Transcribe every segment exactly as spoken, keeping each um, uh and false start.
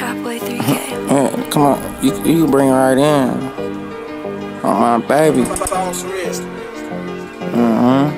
Shopway three K. Yeah, come on, you, you can bring her right in. Oh my baby. Mm-hmm.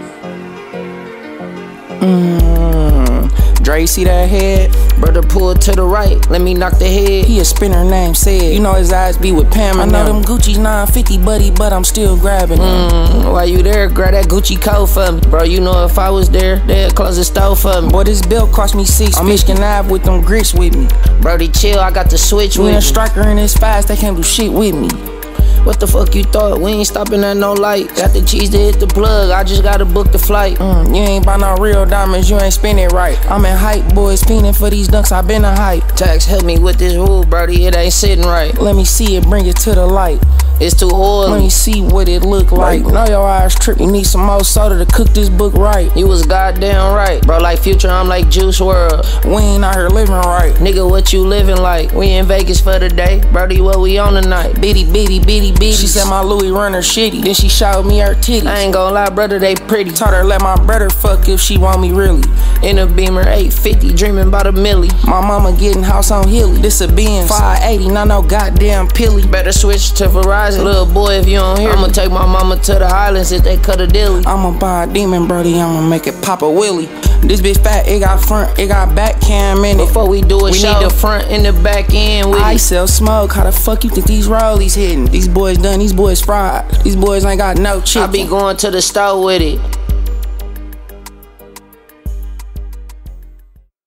Mm-hmm. Dre, see that head? Brother pull to the right, let me knock the head. He a spinner name said. You know his eyes be with Pam and I know them Gucci's nine fifty, buddy, but I'm still grabbing them. Mm, while you there, grab that Gucci coat for me. Bro, you know if I was there, they'd close the stove for me. Boy, this bill cost me six. I'm Michigan Ave with them grits with me. Brody, chill, I got the switch with me. A striker in this fast, they can't do shit with me. What the fuck you thought? We ain't stopping at no light. Got the cheese to hit the plug, I just gotta book the flight. Mm, you ain't buy no real diamonds, you ain't spend it right. I'm in hype, boys, fiending for these dunks, I been a hype. Tax, help me with this rule, brody, it ain't sitting right. Let me see it, bring it to the light. It's too oily. Let me see what it look like. Know your eyes trip, you need some more soda to cook this book right. You was goddamn right. Bro, like Future, I'm like Juice world. We ain't out here living right. Nigga, what you living like? We in Vegas for the day. Brody, what we on tonight? Bitty, bitty, bitty, bitty. She said my Louis runner shitty. Then she showed me her titties. I ain't gon' lie, brother, they pretty. Told her let my brother fuck if she want me really. In a Beamer eight fifty, dreaming about a milli. My mama getting house on Hilly. This a Benz five eighty, not no goddamn pilly. Better switch to Verizon. Little boy, if you don't hear I'ma take my mama to the Highlands if they cut a dilly. I'ma buy a demon, brody, I'ma make it pop a willy. This bitch fat, it got front, it got back cam in it. Before we do a we show, need the front and the back end with I it. Sell smoke, how the fuck you think these rollies hitting? These boys done, these boys fried. These boys ain't got no chicken. I be going to the store with it.